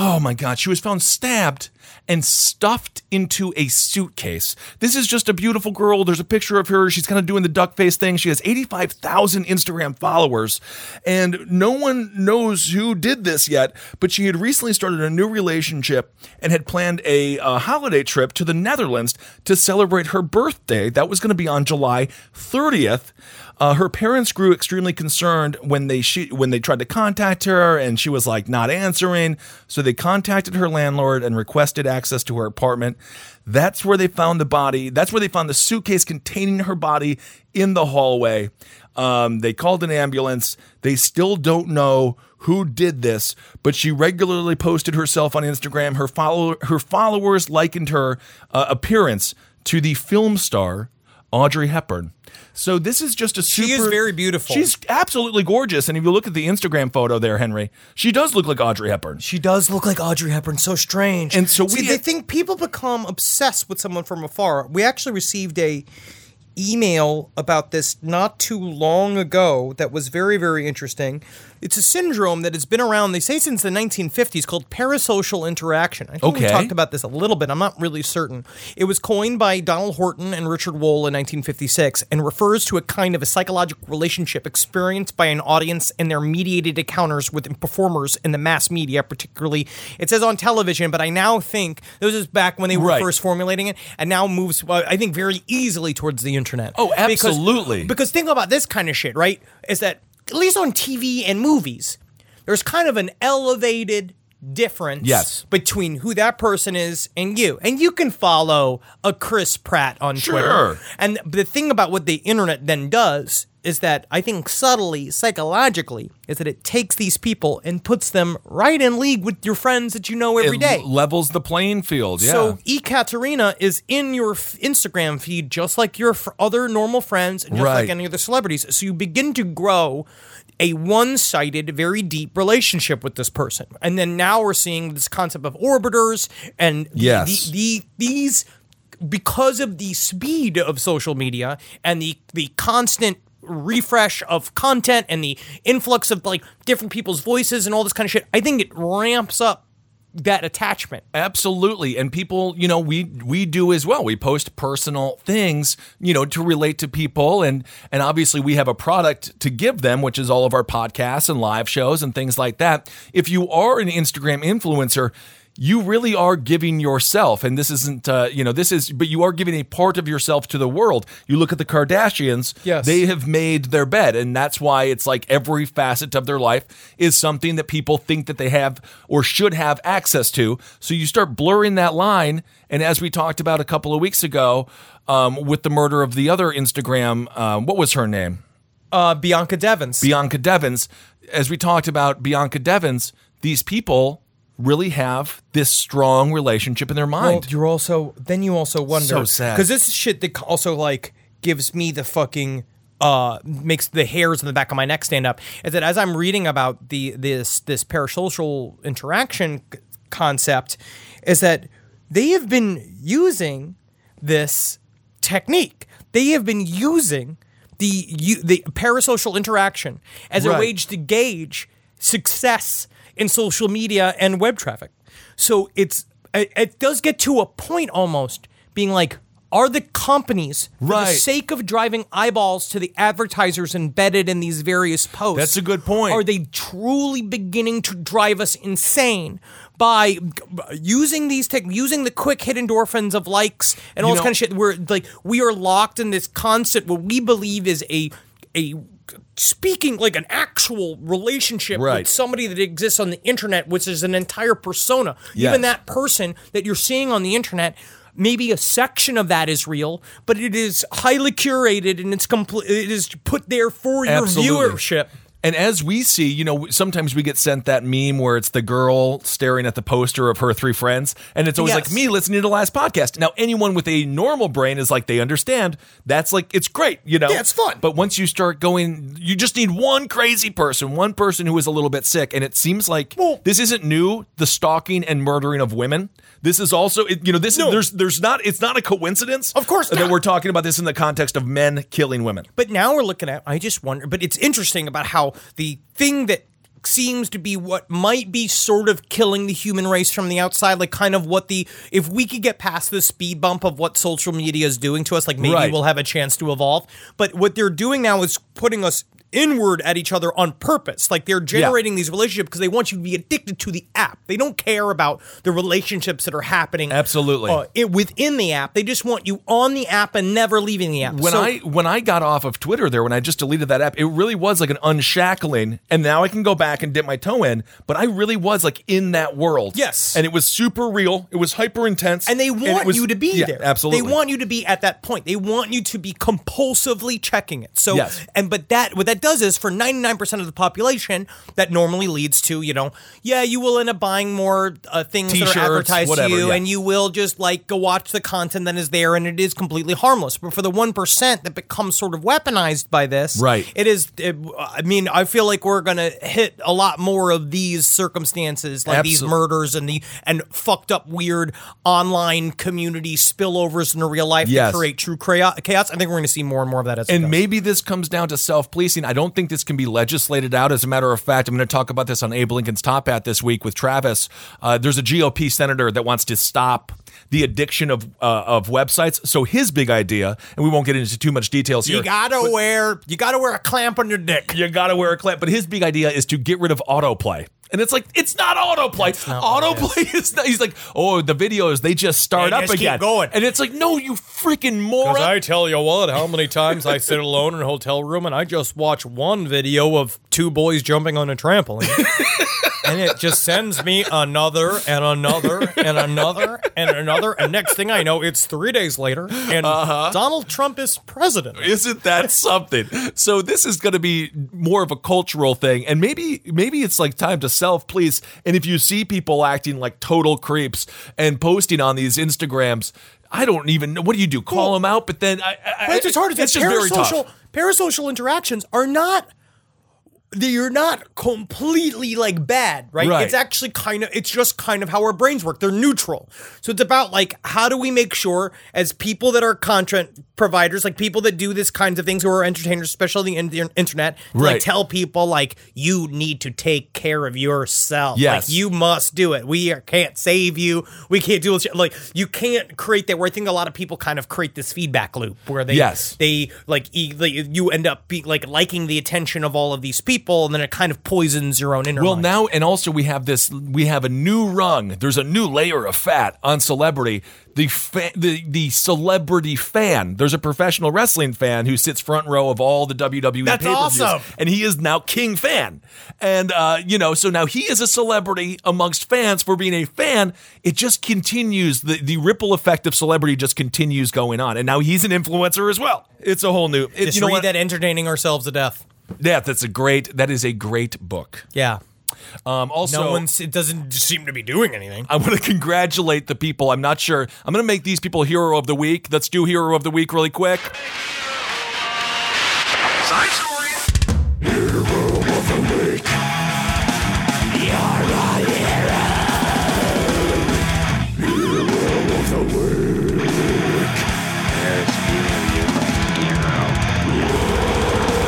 stabbed and stuffed into a suitcase. This is just a beautiful girl. There's a picture of her. She's kind of doing the duck face thing. She has 85,000 Instagram followers, and no one knows who did this yet, but she had recently started a new relationship and had planned a holiday trip to the Netherlands to celebrate her birthday. That was going to be on July 30th. Her parents grew extremely concerned when they tried to contact her, and she was like not answering. So they contacted her landlord and requested access to her apartment. That's where they found the body. That's where they found the suitcase containing her body in the hallway. They called an ambulance. They still don't know who did this, but she regularly posted herself on Instagram. Her followers likened her appearance to the film star Audrey Hepburn. So this is just She is very beautiful. She's absolutely gorgeous. And if you look at the Instagram photo there, Henry, she does look like Audrey Hepburn. She does look like Audrey Hepburn. So strange. And so they think people become obsessed with someone from afar. We actually received a email about this not too long ago that was very, very interesting. It's a syndrome that has been around, they say, since the 1950s, called parasocial interaction. I think we talked about this a little bit. I'm not really certain. It was coined by Donald Horton and Richard Wohl in 1956 and refers to a kind of a psychological relationship experienced by an audience and their mediated encounters with performers in the mass media, particularly. It says on television, but I now think, this is back when they were first formulating it, and now moves, I think, very easily towards the internet. Oh, absolutely. Because think about this kind of shit, right? Is that, at least on TV and movies, there's kind of an elevated difference between who that person is and you. And you can follow a Chris Pratt on Twitter. And the thing about what the internet then does is that I think subtly, psychologically, is that it takes these people and puts them right in league with your friends that you know every day. Levels the playing field, So Ekaterina is in your Instagram feed just like your other normal friends and just like any other celebrities. So you begin to grow a one-sided, very deep relationship with this person. And then now we're seeing this concept of orbiters and these, because of the speed of social media and the constant refresh of content and the influx of like different people's voices and all this kind of shit, I think it ramps up that attachment. Absolutely. And people, you know, we do as well. We post personal things, you know, to relate to people. And obviously we have a product to give them, which is all of our podcasts and live shows and things like that. If you are an Instagram influencer, you really are giving yourself, and this isn't, but you are giving a part of yourself to the world. You look at the Kardashians, they have made their bed, and that's why it's like every facet of their life is something that people think that they have or should have access to. So you start blurring that line, and as we talked about a couple of weeks ago, with the murder of the other Instagram, what was her name? Bianca Devins. Bianca Devins. As we talked about Bianca Devins, these people really have this strong relationship in their mind. Well, you also wonder. So sad. Because this is shit that also like gives me the fucking makes the hairs on the back of my neck stand up. Is that as I'm reading about this parasocial interaction concept, is that they have been using this technique. They have been using the parasocial interaction as a way to gauge success in social media and web traffic. So it does get to a point almost being like, are the companies, for the sake of driving eyeballs to the advertisers embedded in these various posts, that's a good point, are they truly beginning to drive us insane by using using the quick hit endorphins of likes and all this kind of shit? Where like we are locked in this concept what we believe is a speaking like an actual relationship with somebody that exists on the internet, which is an entire persona. Even that person that you're seeing on the internet, maybe a section of that is real, but it is highly curated and it is put there for your viewership. And as we see, you know, sometimes we get sent that meme where it's the girl staring at the poster of her three friends, and it's always like me listening to the last podcast. Now, anyone with a normal brain is like, they understand. That's like, it's great, you know? Yeah, it's fun. But once you start going, you just need one crazy person, one person who is a little bit sick, and it seems like this isn't new, the stalking and murdering of women. This is also, there's not, it's not a coincidence. Of course not. That we're talking about this in the context of men killing women. But now we're looking at, I just wonder, but it's interesting about how the thing that seems to be what might be sort of killing the human race from the outside, like kind of what if we could get past the speed bump of what social media is doing to us, like maybe we'll have a chance to evolve. But what they're doing now is putting us inward at each other on purpose. Like they're generating these relationships because they want you to be addicted to the app. They don't care about the relationships that are happening within the app. They just want you on the app and never leaving the app. When I got off of Twitter there, when I just deleted that app, it really was like an unshackling, and now I can go back and dip my toe in, but I really was like in that world. Yes. And it was super real. It was hyper intense. And they want you to be there. Absolutely. They want you to be at that point. They want you to be compulsively checking it. So, but what that does is for 99% of the population, that normally leads to, you will end up buying more things that T-shirts, are advertised whatever, to you, yeah. and you will just go watch the content that is there, and it is completely harmless. But for the 1% that becomes sort of weaponized by this, right? I feel like we're gonna hit a lot more of these circumstances, like these murders and fucked up weird online community spillovers into real life to create true chaos. I think we're going to see more and more of that as it goes. Maybe this comes down to self-policing. I don't think this can be legislated out. As a matter of fact, I'm going to talk about this on Abe Lincoln's Top Hat this week with Travis. There's a GOP senator that wants to stop the addiction of websites. So his big idea, and we won't get into too much details here. You gotta wear a clamp on your dick. You gotta wear a clamp. But his big idea is to get rid of autoplay. And it's like, it's not autoplay. Autoplay is not. He's like, the videos, they just start up again. Keep going. And it's like, no, you freaking moron. Because I tell you what, how many times I sit alone in a hotel room and I just watch one video of two boys jumping on a trampoline. And it just sends me another and another and another and another. And next thing I know, it's 3 days later and Donald Trump is president. Isn't that something? So this is going to be more of a cultural thing. And maybe it's like time to self-police. And if you see people acting like total creeps and posting on these Instagrams, I don't even know. What do? Call them out? But then it's just hard. It's just very tough. Parasocial interactions are not... You're not completely bad, right? It's actually it's just kind of how our brains work. They're neutral. So it's about how do we make sure as people that are content providers, people that do this kinds of things who are entertainers, especially in the internet, tell people you need to take care of yourself. Yes. You must do it. We can't save you. We can't do it. You can't create that where I think a lot of people kind of create this feedback loop where you end up liking the attention of all of these people. And then it kind of poisons your own inner mind. Now, and also we have a new rung. There's a new layer of fat on celebrity. The celebrity fan. There's a professional wrestling fan who sits front row of all the WWE That's pay-per-views. awesome. And he is now king fan. And, so now he is a celebrity amongst fans for being a fan. It just continues. The ripple effect of celebrity just continues going on. And now he's an influencer as well. It's a whole new... Just read that Entertaining Ourselves to Death. Yeah, that is a great book. Yeah. Also, it doesn't seem to be doing anything. I want to congratulate the people. I'm not sure. I'm going to make these people Hero of the Week. Let's do Hero of the Week really quick. Side story. Hero of the Week. You're a hero. Hero of the Week. There's you, my hero.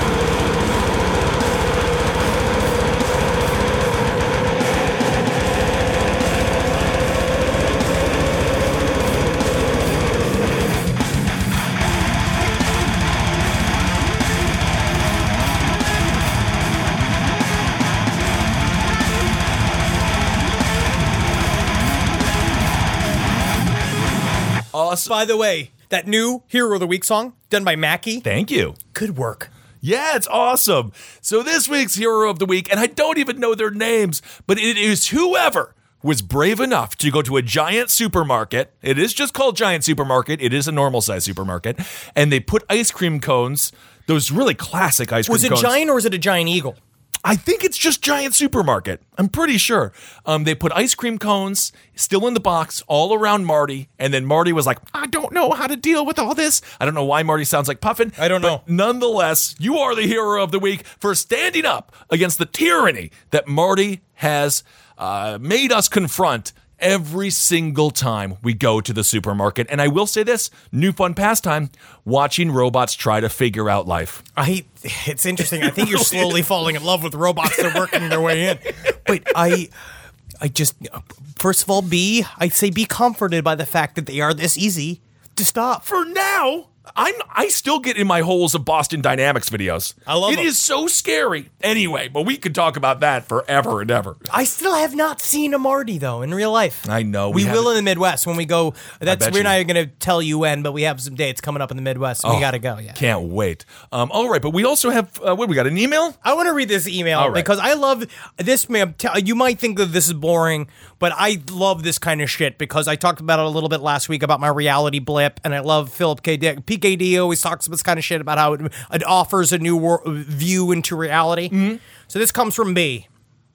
Awesome. By the way, that new Hero of the Week song done by Mackie. Thank you. Good work. Yeah, it's awesome. So this week's Hero of the Week, and I don't even know their names, but it is whoever was brave enough to go to a giant supermarket. It is just called Giant Supermarket. It is a normal size supermarket. And they put ice cream cones, those really classic ice cream cones. Was it Giant or was it a Giant Eagle? I think it's just Giant Supermarket. I'm pretty sure. They put ice cream cones still in the box all around Marty. And then Marty was like, I don't know how to deal with all this. I don't know why Marty sounds like Puffin. I don't know. Nonetheless, you are the hero of the week for standing up against the tyranny that Marty has made us confront every single time we go to the supermarket. And I will say this, new fun pastime, watching robots try to figure out life. It's interesting. I think you're slowly falling in love with robots that are working their way in. But I just, first of all, I'd say be comforted by the fact that they are this easy to stop. For now, I still get in my holes of Boston Dynamics videos. I love it. It is so scary. Anyway, but we could talk about that forever and ever. I still have not seen a Marty, though, in real life. I know. We will in the Midwest when we go. We're not going to tell you when, but we have some dates coming up in the Midwest. And we got to go, yeah. Can't wait. All right, but we also have, we got an email? I want to read this email because I love this. You might think that this is boring, but I love this kind of shit because I talked about it a little bit last week about my reality blip, and I love Philip K. Dick. PKD always talks about this kind of shit about how it offers a new view into reality. So this comes from B.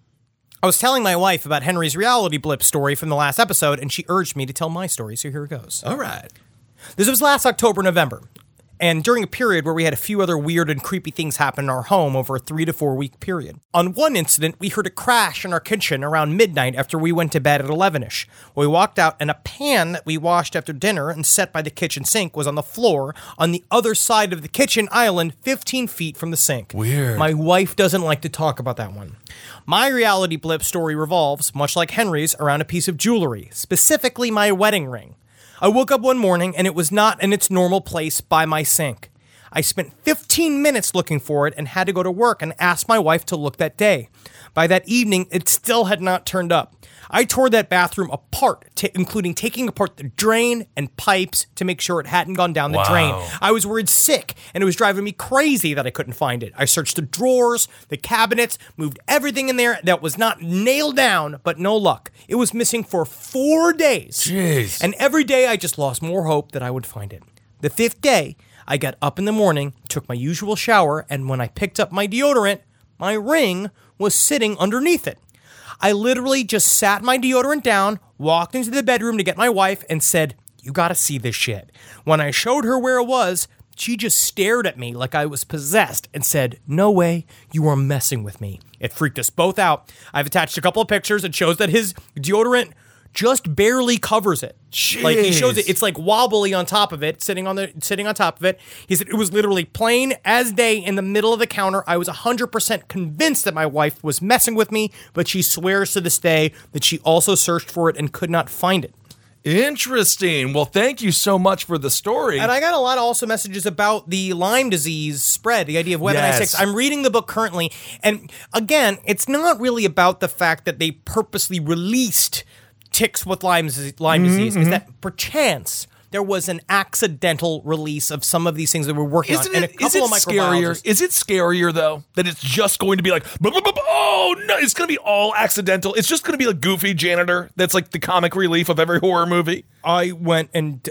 I was telling my wife about Henry's reality blip story from the last episode, and she urged me to tell my story, so here it goes. All right. This was last October, November, and during a period where we had a few other weird and creepy things happen in our home over a 3 to 4 week period. On one incident, we heard a crash in our kitchen around midnight after we went to bed at 11ish. We walked out, and a pan that we washed after dinner and set by the kitchen sink was on the floor on the other side of the kitchen island, 15 feet from the sink. Weird. My wife doesn't like to talk about that one. My reality blip story revolves, much like Henry's, around a piece of jewelry, specifically my wedding ring. I woke up one morning and it was not in its normal place by my sink. I spent 15 minutes looking for it and had to go to work and ask my wife to look that day. By that evening, it still had not turned up. I tore that bathroom apart, including taking apart the drain and pipes to make sure it hadn't gone down the drain. I was worried sick, and it was driving me crazy that I couldn't find it. I searched the drawers, the cabinets, moved everything in there that was not nailed down, but no luck. It was missing for 4 days. Jeez. And every day I just lost more hope that I would find it. The 5th day, I got up in the morning, took my usual shower, and when I picked up my deodorant, my ring was sitting underneath it. I literally just sat my deodorant down, walked into the bedroom to get my wife, and said, "You gotta see this shit." When I showed her where it was, she just stared at me like I was possessed and said, "No way, you are messing with me." It freaked us both out. I've attached a couple of pictures that shows that his deodorant just barely covers it. Jeez. Like he shows it, it's like wobbly on top of it, sitting on top of it. He said it was literally plain as day in the middle of the counter. I was 100% convinced that my wife was messing with me, but she swears to this day that she also searched for it and could not find it. Interesting. Well, thank you so much for the story. And I got a lot of also messages about the Lyme disease spread, the idea of Webinite 6. I'm reading the book currently, and again, it's not really about the fact that they purposely released ticks with Lyme disease, is that perchance there was an accidental release of some of these things that we're working on. And a couple of microbiologists. Is it scarier, though, that it's just going to be like, oh, no, it's going to be all accidental. It's just going to be a goofy janitor that's like the comic relief of every horror movie? I went and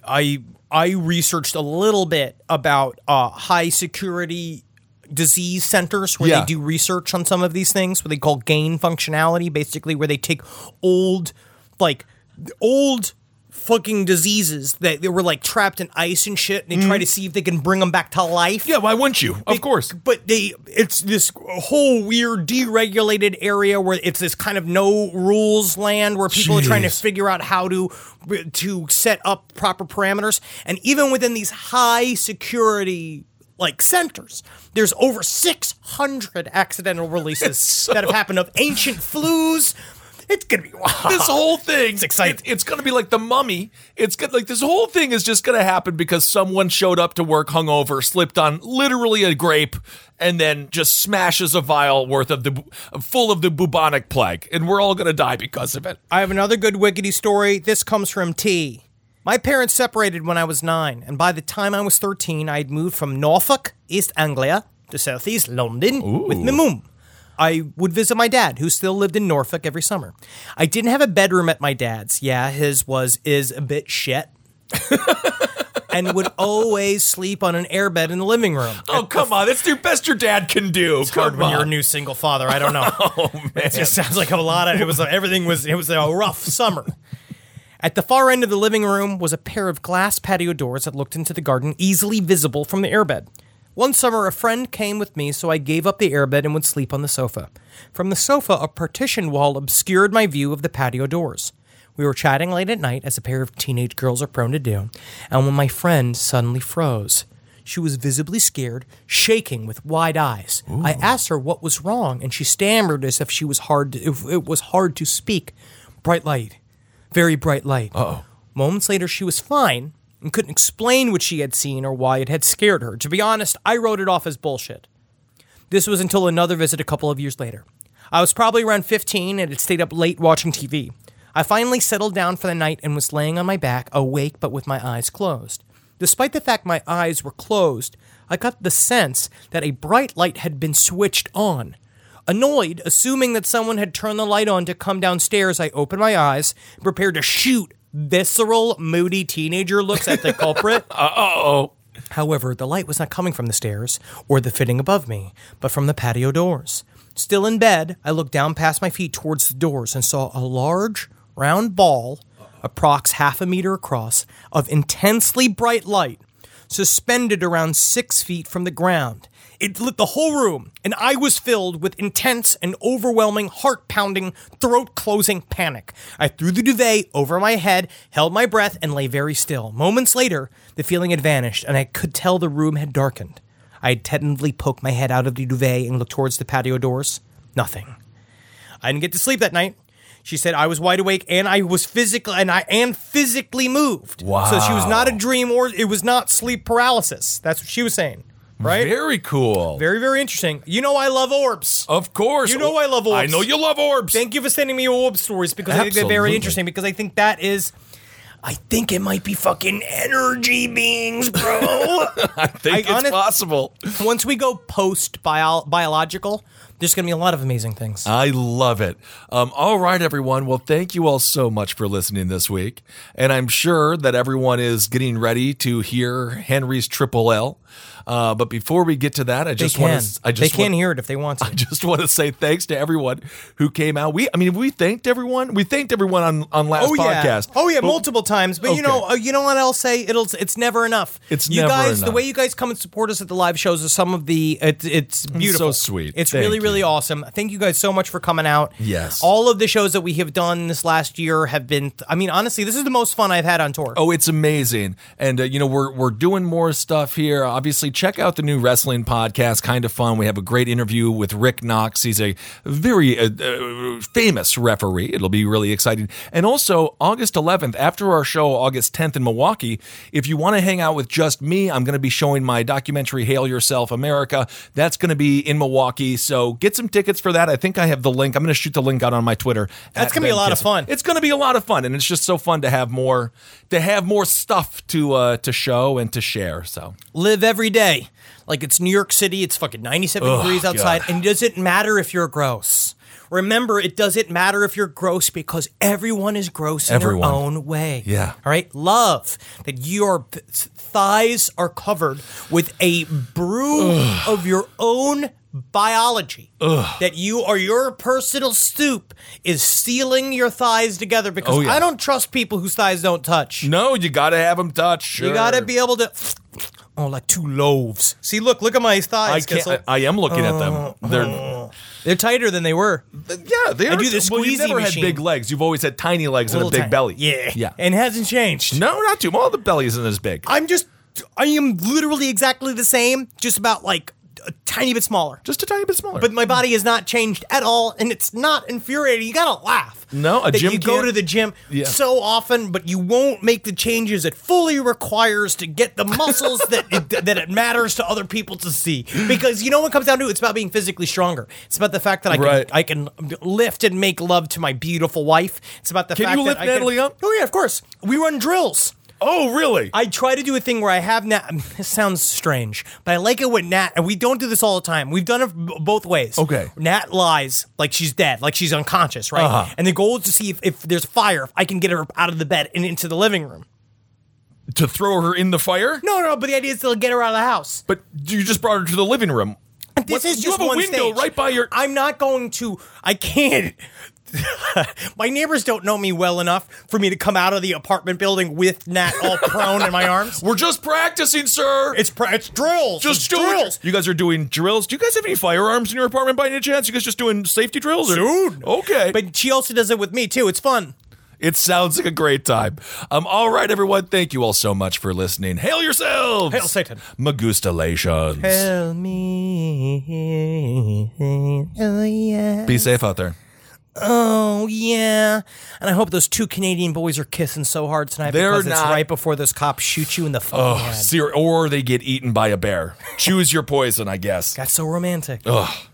I researched a little bit about high security disease centers where they do research on some of these things, what they call gain functionality, basically where they take old fucking diseases that they were like trapped in ice and shit, and they try to see if they can bring them back to life. Yeah, why wouldn't you? Of course. But it's this whole weird deregulated area where it's this kind of no rules land where people are trying to figure out how to set up proper parameters. And even within these high security like centers, there's over 600 accidental releases that have happened of ancient flus. It's gonna be wild. This whole thing, it's exciting. It's gonna be like the Mummy. It's like this whole thing is just gonna happen because someone showed up to work hungover, slipped on literally a grape, and then just smashes a vial worth of full of the bubonic plague, and we're all gonna die because of it. I have another good wickedy story. This comes from T. My parents separated when I was 9, and by the time I was 13, I had moved from Norfolk, East Anglia, to southeast London with my mum. I would visit my dad, who still lived in Norfolk, every summer. I didn't have a bedroom at my dad's. Yeah, his is a bit shit. And would always sleep on an airbed in the living room. Oh, come on. That's your best your dad can do. It's hard when you're a new single father. I don't know. Oh, man. It just sounds like a lot of, it was a rough summer. At the far end of the living room was a pair of glass patio doors that looked into the garden, easily visible from the airbed. One summer, a friend came with me, so I gave up the airbed and would sleep on the sofa. From the sofa, a partition wall obscured my view of the patio doors. We were chatting late at night, as a pair of teenage girls are prone to do, and when my friend suddenly froze. She was visibly scared, shaking with wide eyes. Ooh. I asked her what was wrong, and she stammered as if it was hard to speak. Bright light. Very bright light. Uh-oh. Moments later, she was fine and couldn't explain what she had seen or why it had scared her. To be honest, I wrote it off as bullshit. This was until another visit a couple of years later. I was probably around 15 and had stayed up late watching TV. I finally settled down for the night and was laying on my back, awake but with my eyes closed. Despite the fact my eyes were closed, I got the sense that a bright light had been switched on. Annoyed, assuming that someone had turned the light on to come downstairs, I opened my eyes and prepared to shoot visceral, moody teenager looks at the culprit. Uh-oh. However, the light was not coming from the stairs or the fitting above me, but from the patio doors. Still in bed, I looked down past my feet towards the doors and saw a large, round ball, approx half a meter across, of intensely bright light, suspended around 6 feet from the ground. It lit the whole room, and I was filled with intense and overwhelming, heart-pounding, throat-closing panic. I threw the duvet over my head, held my breath, and lay very still. Moments later, the feeling had vanished, and I could tell the room had darkened. I had tentatively poked my head out of the duvet and looked towards the patio doors. Nothing. I didn't get to sleep that night. She said I was wide awake and I was physically moved. Wow. So she was not a dream or it was not sleep paralysis. That's what she was saying. Right? Very cool. Very, very interesting. You know I love orbs. Of course. You know I love orbs. I know you love orbs. Thank you for sending me orb stories because I think they're very Absolutely. interesting because I think that is... I think it might be fucking energy beings, bro. I think it's possible. Once we go post-biological, there's going to be a lot of amazing things. I love it. All right, everyone. Well, thank you all so much for listening this week. And I'm sure that everyone is getting ready to hear Henry's Triple L. But before we get to that, I just want to... They can hear it if they want to. I just want to say thanks to everyone who came out. We thanked everyone. We thanked everyone on last podcast. Oh yeah, multiple times. But you know what I'll say? It's never enough. It's you never guys, enough. The way you guys come and support us at the live shows is some of the. It's beautiful. So sweet. It's Thank really, you. really awesome. Thank you guys so much for coming out. Yes. All of the shows that we have done this last year have been. I mean, honestly, this is the most fun I've had on tour. Oh, it's amazing. And, we're doing more stuff here. Obviously, check out the new wrestling podcast, Kind of Fun. We have a great interview with Rick Knox. He's a very famous referee. It'll be really exciting. And also, August 11th, after our show, August 10th in Milwaukee, if you want to hang out with just me, I'm going to be showing my documentary, Hail Yourself America. That's going to be in Milwaukee. So get some tickets for that. I think I have the link. I'm going to shoot the link out on my Twitter. That's going to be a lot of fun. It's going to be a lot of fun. And it's just so fun to have more stuff to show and to share. So Live every day. Like it's New York City, it's fucking 97 degrees outside, and it doesn't matter if you're gross. Remember, it doesn't matter if you're gross because everyone is gross in their own way. Yeah. All right? Love that your thighs are covered with a brew of your own biology. That your personal stoop is sealing your thighs together because I don't trust people whose thighs don't touch. No, you got to have them touch. Sure. You got to be able to... Oh, like two loaves. See, look at my thighs. I am looking at them. They're tighter than they were. Yeah, they are. I do the Well, you've squeezy never machine. had big legs. You've always had tiny legs and a big belly. Yeah. And it hasn't changed. No, not too. Well, the belly isn't as big. I am literally exactly the same, just about like a tiny bit smaller. Just a tiny bit smaller. But my body has not changed at all, and it's not infuriating. You gotta laugh. No, a that gym you go can't- to the gym so often, but you won't make the changes it fully requires to get the muscles that it matters to other people to see. Because you know what it comes down to? It's about being physically stronger. It's about the fact that I can lift and make love to my beautiful wife. It's about the fact that Can you lift Natalie up? Oh yeah, of course. We run drills. Oh, really? I try to do a thing where I have Nat. This sounds strange, but I like it with Nat, and we don't do this all the time. We've done it both ways. Okay. Nat lies like she's dead, like she's unconscious, right? Uh-huh. And the goal is to see if there's fire, if I can get her out of the bed and into the living room. To throw her in the fire? No, but the idea is to get her out of the house. But you just brought her to the living room. This is you just have a one window stage. right by your... I'm not going to. I can't. My neighbors don't know me well enough for me to come out of the apartment building with Nat all prone in my arms. We're just practicing, sir. It's drills. Just It's do drills. it. You guys are doing drills. Do you guys have any firearms in your apartment by any chance? You guys just doing safety drills? Soon. Okay. But she also does it with me too. It's fun. It sounds like a great time. All right, everyone. Thank you all so much for listening. Hail yourselves. Hail Satan. Magustalations. Tell me. Oh, yeah. Be safe out there. Oh, yeah. And I hope those two Canadian boys are kissing so hard tonight They're because it's not. right before those cops shoot you in the fucking head. Or they get eaten by a bear. Choose your poison, I guess. That's so romantic. Ugh.